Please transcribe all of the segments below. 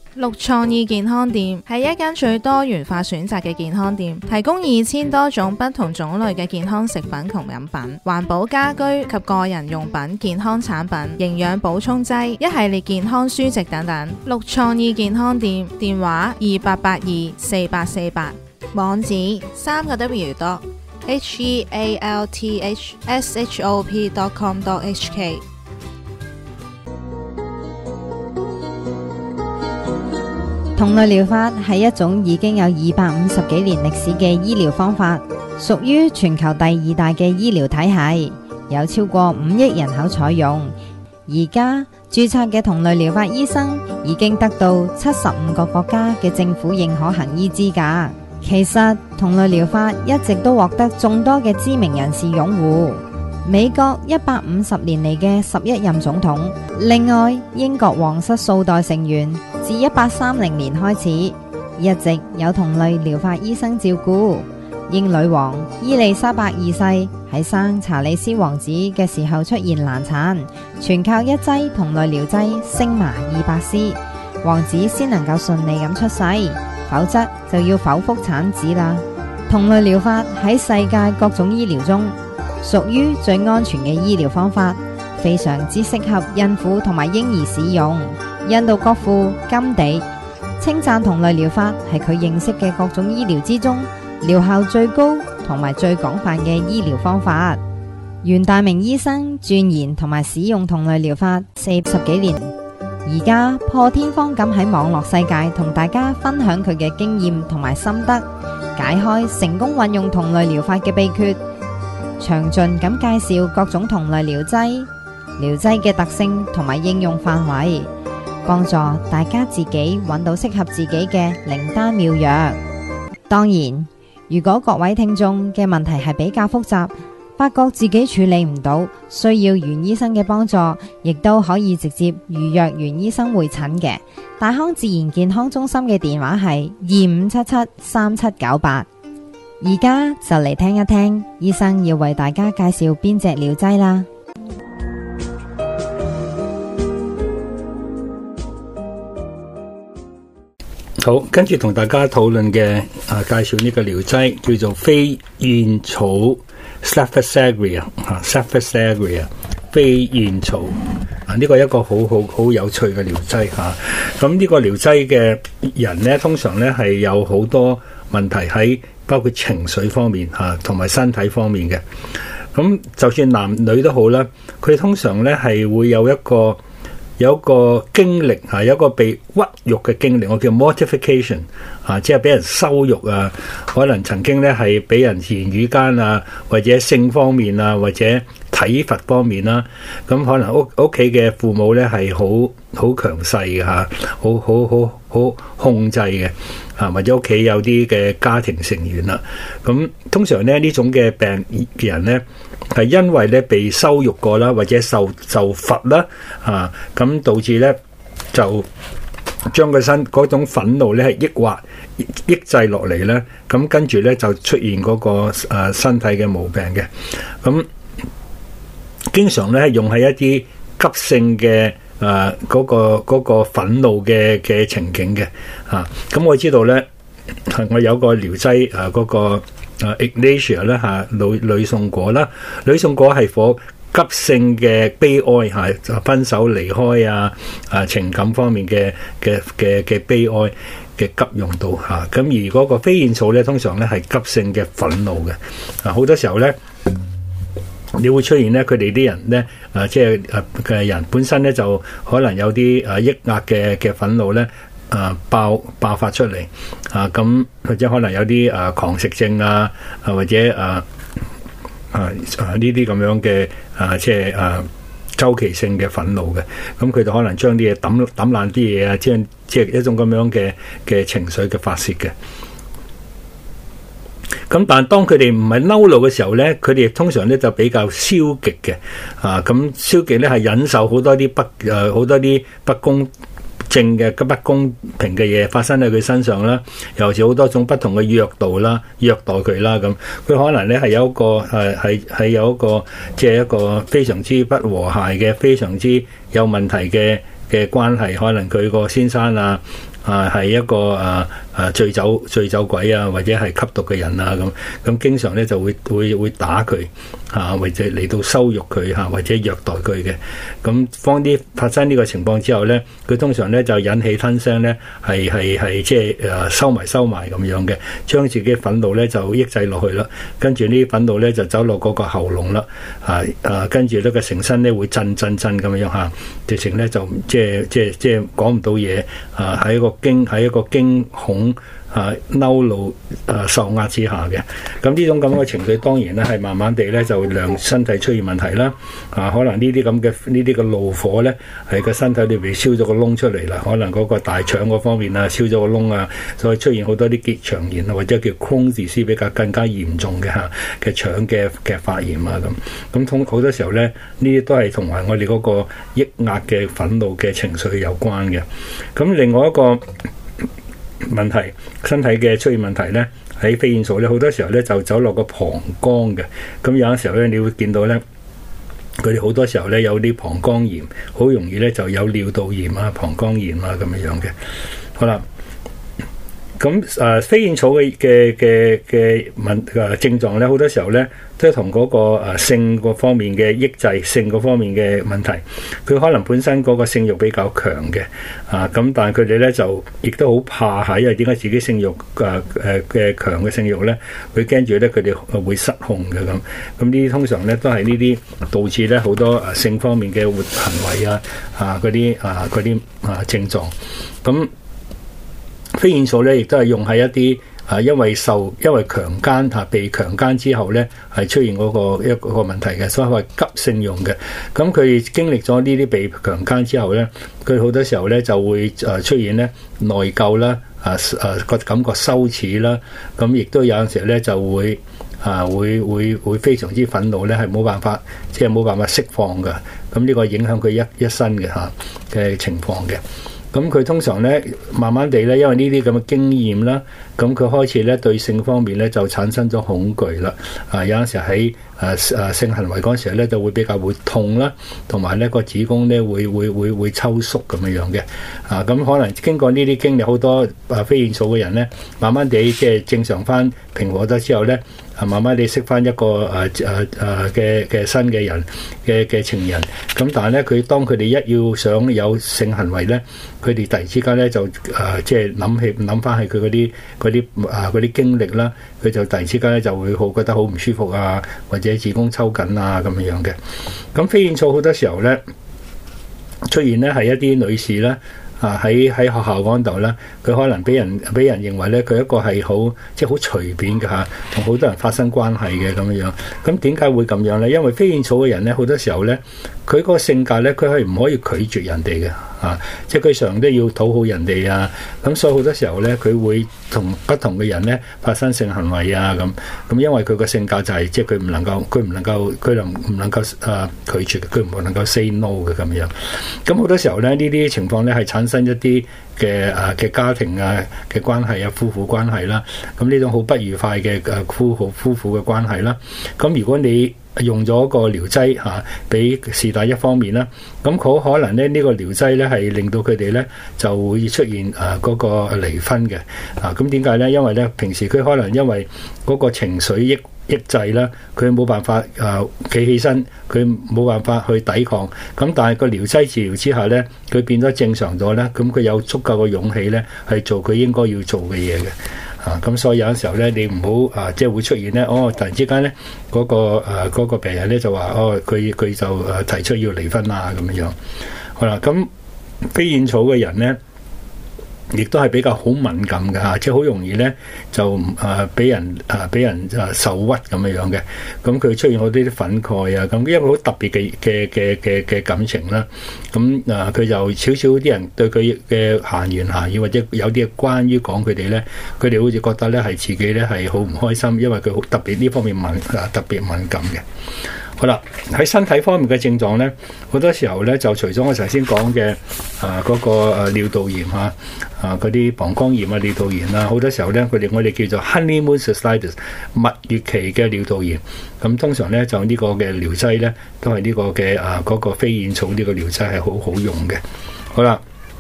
綠創意健康店係一間最多元化選擇嘅健康店，提供2000多種不同種類嘅健康食品同飲品、環保家居及個人用品、健康產品、營養補充劑、一系列健康書籍等等。綠創意健康店電話28824848，網址3個W.healthshop.com.hk。 同類療法係一種已經有250幾年歷史嘅醫療方法，屬於全球第2大嘅醫療體系，有超過5億人口採用。而家註冊嘅同類療法醫生已經得到75個國家嘅政府認可行醫資格。其實同類療法一直都獲得眾多嘅知名人士擁護。美國150年嚟嘅11任總統，另外英國皇室數代成員自1830年開始，一直有同類療法醫生照顧。英女王伊麗莎白二世喺生查理斯王子嘅時候出現難產，全靠一劑同類療劑星麻200C，王子先能夠順利咁出世，否則就要剖腹產子啦。同類療法喺世界各種醫療中屬於最安全嘅醫療方法，非常之適合孕婦同埋嬰兒使用。印度國父甘地稱讚同類療法係佢認識嘅各種醫療之中療效最高同埋最廣泛嘅醫療方法。袁大明醫生鑽研同埋使用同類療法40幾年，而家破天荒咁喺網絡世界同大家分享佢嘅經驗同埋心得，解開成功運用同類療法嘅秘訣，詳盡咁介紹各種同類療劑嘅特性同埋應用範圍，幫助大家自己揾到適合自己嘅靈丹妙藥。當然，如果各位聽眾嘅問題係比較複雜，發覺自己處理唔到，需要袁醫生嘅幫助，亦都可以直接預約袁醫生會診嘅。大康自然健康中心嘅電話係25773798。而家就嚟聽一聽醫生要為大家介紹邊隻療劑啦。 好，跟住同大家討論嘅介紹呢個療劑叫做飛燕草 Saphysagria 飛燕草呢個係一個好有趣嘅療劑吓。咁呢個療劑嘅人呢，通常呢係有好多問題喺包括情緒方面同埋身體方面嘅。咁就算男女都好啦，佢通常呢係會有一個經歷有一個被屈辱嘅經歷，我叫 mortification 即係俾人羞辱啊，可能曾經呢係俾人言語間或者性方面或者體罰方面啦，咁可能屋企嘅父母呢係好強勢嘅好控制嘅或者屋企有啲嘅家庭成員啦，咁通常呢種嘅病嘅人呢，係因為咧被羞辱過啦，或者受罰啦，咁導致咧就將個身嗰種憤怒咧係抑制落嚟咧，咁跟住咧就出現嗰個身體嘅毛病嘅，咁經常咧用喺一啲急性嘅嗰個憤怒嘅情景嘅，咁我知道咧我有個療劑嗰個Ignatia 啦呂宋果啦，呂宋果係火急性嘅悲哀分手離開情感方面嘅悲哀嘅急用到咁而嗰個飛燕草咧通常咧係急性嘅憤怒嘅，好多時候咧你會出現咧佢哋啲人咧即係嘅人本身咧就可能有啲抑壓嘅憤怒咧爆發出嚟咁或者可能有啲狂食症或者呢啲咁樣嘅即係周期性嘅憤怒嘅，咁佢就可能將啲嘢抌爛啲嘢即係一種咁樣嘅情緒嘅發泄嘅。咁但係當佢哋唔係嬲怒嘅時候咧，佢哋通常咧就比較消極嘅咁消極咧係忍受好多啲不公正嘅不公平嘅嘢發生喺佢身上啦，尤其好多種不同嘅虐待佢啦，咁佢可能咧係有一個係有一個即係一個非常之不和諧嘅非常之有問題嘅關係，可能佢個先生係一個醉酒鬼啊，或者係吸毒嘅人啊咁經常咧就會打佢或者嚟到羞辱佢或者虐待佢嘅。咁當啲發生呢個情況之後咧，佢通常咧就引起吞聲咧，係即係收埋咁樣嘅，將自己憤怒咧就抑制落去啦。跟住呢啲憤怒咧就走落嗰個喉嚨啦，跟住呢個成身咧會震咁樣直情咧就即係講唔到嘢，喺一個驚恐嬲怒受壓之下嘅。咁呢種咁嘅情緒當然咧係慢慢地咧就讓身體出現問題啦。可能呢啲嘅怒火咧係個身體裏邊燒咗個窿出嚟啦，可能嗰個大腸嗰方面燒咗個窿所以出現好多啲結腸炎或者叫 Crohn's disease 比較更加嚴重嘅腸嘅發炎咁好多時候咧呢啲都係同埋我哋嗰個抑壓嘅憤怒嘅情緒有關嘅。咁另外一個問題，身體嘅出現問題咧，喺肺炎素咧，好多時候咧就走落個膀胱嘅。咁有陣時候咧，你會見到咧，佢哋好多時候咧有啲膀胱炎，好容易咧就有尿道炎膀胱炎咁樣嘅。好啦，咁飛燕草嘅症狀咧，好多時候咧都係同嗰個性嗰方面嘅抑制，性嗰方面嘅問題。佢可能本身嗰個性慾比較強嘅，咁但係佢哋咧就亦都好怕因為點解自己性慾嘅強嘅性慾咧，佢驚住咧佢哋會失控嘅咁。咁呢啲通常咧都係呢啲導致咧好多性方面嘅活行為嗰啲症狀。咁飛燕素咧，亦都係用喺一啲因為強姦被強姦之後咧，係出現嗰個一個問題嘅，所以係急性用嘅。咁佢經歷咗呢啲被強姦之後咧，佢好多時候咧就會出現咧內疚啦，個感覺羞恥啦，咁亦都有陣時咧就會會非常之憤怒咧，係冇辦法釋放嘅。咁呢個影響佢一生嘅情況嘅。咁佢通常咧，慢慢地咧，因為呢啲咁嘅經驗啦，咁佢開始咧對性方面咧就產生咗恐懼啦。有陣時喺性行為嗰陣時咧，就會比較會痛啦，同埋咧個子宮咧會抽縮咁樣嘅。咁可能經過呢啲經歷，好多飛燕素嘅人咧，慢慢地即係正常翻平和咗之後咧，慢慢地識翻一個嘅新嘅人嘅情人。咁但係咧，當佢哋一要想有性行為咧，佢哋突然之間咧就即係諗翻起佢嗰啲經歷啦，佢就突然之間咧就會覺得好唔舒服或者子宮抽緊咁樣嘅。咁飛燕素好多時候咧出現咧係一啲女士啦。喺學校嗰度咧，佢可能俾人認為咧，佢一個係好隨便嘅同好多人發生關係嘅咁樣。咁點解會咁樣咧？因為飛燕素嘅人咧，好多時候咧，佢個性格咧，佢係唔可以拒絕人哋嘅即係佢常都要討好人哋咁所以好多時候咧，佢會同不同嘅人咧發生性行為咁因為佢個性格就係即係佢唔能夠拒絕，佢唔能夠 say no 嘅咁樣。咁好多時候咧，呢啲情況咧係產生一啲嘅家庭嘅關係夫婦關係啦。咁呢種好不愉快嘅夫婦嘅關係啦。咁如果你用咗個療劑俾是但一方面啦，咁好可能咧呢個療劑咧係令到佢哋咧就會出現嗰個離婚嘅。咁點解咧？因為咧平時佢可能因為嗰個情緒抑制啦，佢冇辦法企起身，佢冇辦法去抵抗。咁但係個療劑治療之下咧，佢變咗正常咗咧，咁佢有足夠嘅勇氣咧係做佢應該要做嘅嘢嘅。咁所以有陣時候咧，你唔好即係會出現咧，突然之間咧嗰個病人咧就話佢就提出要離婚咁樣。好啦，咁飛燕草嘅人咧，亦都係比較好敏感嘅即係好容易咧就俾人受屈咁樣嘅。咁佢出現好啲憤慨咁一個好特別嘅感情啦。咁佢就少少啲人對佢嘅閒言閒語或者有啲關於講佢哋咧，佢哋好似覺得咧係自己咧係好唔開心，因為佢好特別呢方面特別敏感嘅。好啦，喺身體方面嘅症狀咧，好多時候咧就除咗我頭先講嘅嗰個尿道炎嗰啲膀胱炎尿道炎好多時候咧我哋叫做 honeymoon cystitis 蜜月期嘅尿道炎。咁通常咧就呢個嘅療劑咧都係呢個嘅嗰個飛燕草呢個療劑係好好用嘅。好啦。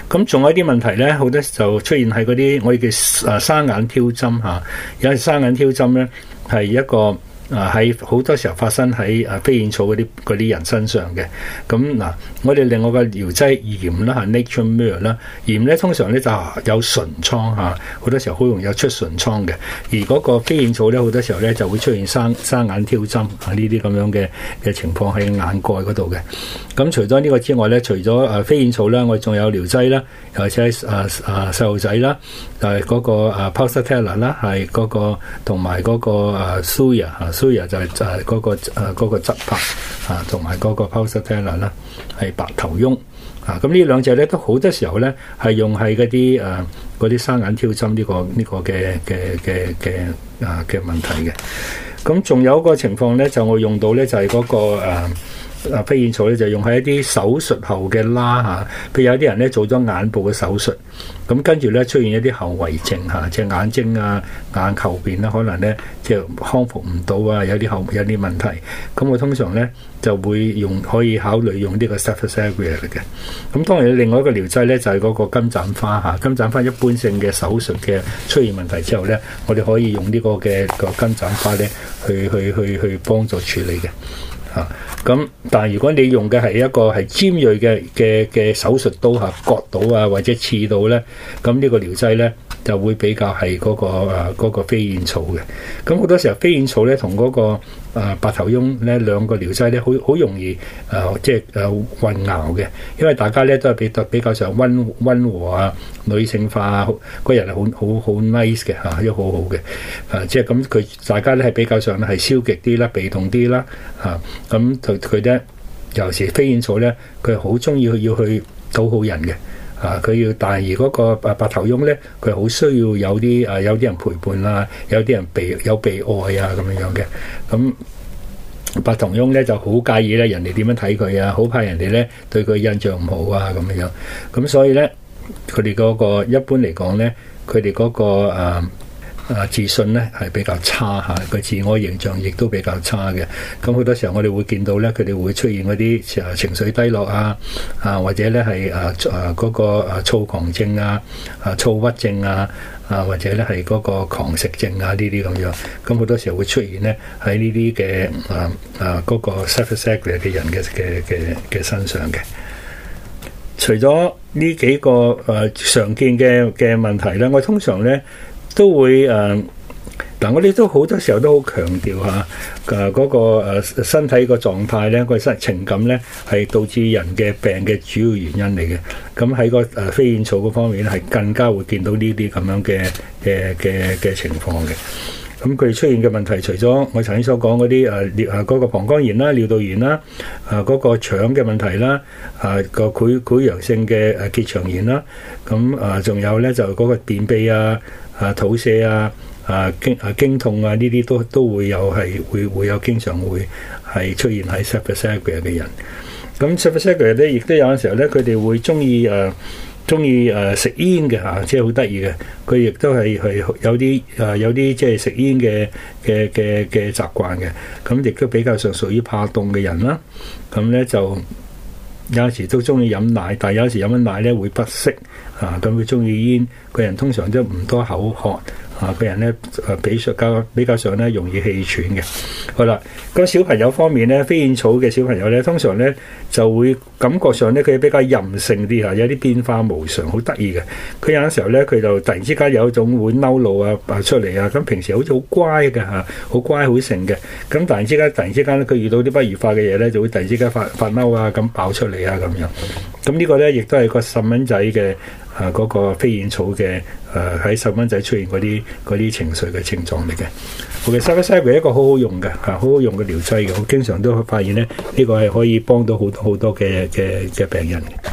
咁仲有一啲問題咧，好多就出現喺嗰啲我哋叫沙眼挑針嚇。有時沙眼挑針咧係一個喺好多時候發生喺飛燕草嗰啲人身上嘅。咁嗱，我哋另外個療劑鹽啦嚇 ，nature myrrh 啦，鹽咧通常咧就有唇瘡嚇，好多時候好容易有出唇瘡嘅。而嗰個飛燕草咧，好多時候咧就會出現沙眼挑針啊，呢啲咁樣嘅情況喺眼蓋嗰度嘅。咁除咗呢個之外咧，除咗飛燕草啦，我哋仲有療劑啦，尤其係細路仔啦，就係嗰個Pulsatilla 啦，係嗰個同埋嗰個Thuya 就係嗰個側柏同埋嗰個 Pulsatilla 啦，係白頭翁啊。咁呢兩隻咧都好多時候咧係用喺嗰啲沙眼挑針呢個嘅問題嘅。咁仲有一個情況咧，就我用到咧就係嗰個飛燕草咧就用喺一啲手術後嘅啦嚇，譬如有啲人咧做咗眼部嘅手術，咁跟住咧出現一啲後遺症嚇，即係眼睛眼球邊啦，可能咧即係康復唔到啊，有啲問題，咁我通常咧就會可以考慮用呢個 Cephalosporin 嘅。咁當然另外一個療劑咧就係嗰個金盞花嚇，金盞花一般性嘅手術嘅出現問題之後咧，我哋可以用呢個金盞花咧去幫助處理嘅。咁但係如果你用嘅係一個係尖銳嘅手術刀嚇，割到啊或者刺到咧，咁呢個療劑咧就會比較係嗰個飛燕草嘅。咁好多時候飛燕草咧同嗰個白頭翁咧兩個療劑咧好容易即係混淆嘅，因為大家咧都係比較上溫和啊，女性化啊，個人係好 nice 嘅嚇，都好好嘅即係咁大家咧係比較上咧係消極啲啦，被動啲啦嚇。咁佢咧尤其是飛燕草咧，佢好中意要去討好人嘅佢要，但係而嗰個白頭翁咧，佢好需要有啲人陪伴啊，有啲人被愛啊咁樣嘅。咁白頭翁咧就好介意咧人哋點樣睇佢啊，好怕人哋咧對佢印象唔好啊咁樣。咁所以咧佢哋嗰個一般嚟講咧，佢哋嗰個自信咧係比較差嚇，個自我形象亦都比較差嘅。咁好多時候我哋會見到咧，佢哋會出現嗰啲情緒低落或者咧係嗰個躁狂症躁鬱症或者咧係嗰個狂食症呢啲咁樣。咁好多時候會出現咧喺呢啲嘅嗰個 Cephalosporin 嘅人嘅身上嘅。除咗呢幾個常見嘅問題咧，我通常咧都會但我哋都好多時候都好強調嗰個身體個狀態咧，個情感咧係導致人嘅病嘅主要原因嚟嘅。咁喺個飛燕草嗰方面咧，係更加會見到呢啲咁樣嘅情況嘅。咁佢出現嘅問題，除咗我曾經所講嗰啲嗰個膀胱炎啦、尿道炎啦、嗰個腸嘅問題啦、個潰瘍性嘅結腸炎啦，咁仲有咧就嗰個便秘肚瀉經痛呢啲都會有會有經常會係出現喺 Cephalosporin 嘅人。咁 Cephalosporin 咧亦都有陣時候咧，佢哋會中意食煙嘅即係好得意嘅。佢亦都係有啲即係食煙嘅習慣嘅。咁亦都比較上屬於怕凍嘅人啦。咁咧就有時都中意飲奶，但係有時飲緊奶咧會不適咁佢中意煙。個人通常都唔多口渴。個人咧比較上咧容易氣喘嘅。好啦，咁小朋友方面咧，飛燕草嘅小朋友咧，通常咧就會感覺上咧佢比較任性啲有啲變化無常，好得意嘅。佢有陣時候咧，佢就突然之間有一種會嬲怒出嚟咁平時好似好乖嘅好乖好成嘅。咁突然之間咧，佢遇到啲不愉快嘅嘢咧，就會突然之間發嬲咁爆出嚟咁樣。咁呢個咧亦都係個細蚊仔嘅嗰個飛燕草嘅喺細蚊仔出現嗰啲情緒嘅症狀嚟嘅。Cephalosporin 係一個好好用嘅好好用嘅療劑嘅，我經常都發現咧呢個係可以幫到好多嘅病人嘅。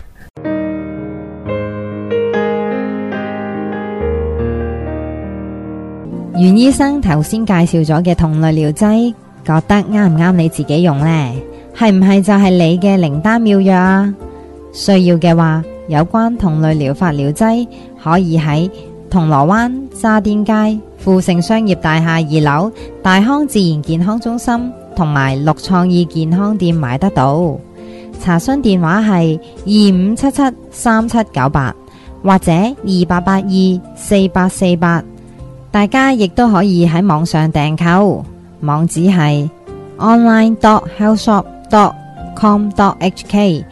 袁醫生頭先介紹咗嘅同類療劑，覺得啱唔啱你自己用呢？係唔係就係你嘅靈丹妙藥啊？需要嘅話，有關同類療法療劑可以喺銅鑼灣渣甸街富盛商業大廈2樓大康自然健康中心同埋綠創意健康店買得到。查詢電話係25773798 或者28824848，大家亦都可以喺網上訂購，網址係 online.healthshop.com.hk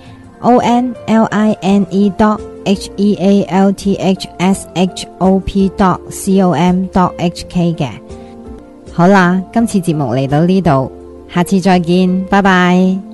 online.healthshop.com.hk 嘅。好啦，今次節目嚟到呢度，下次再見，拜拜。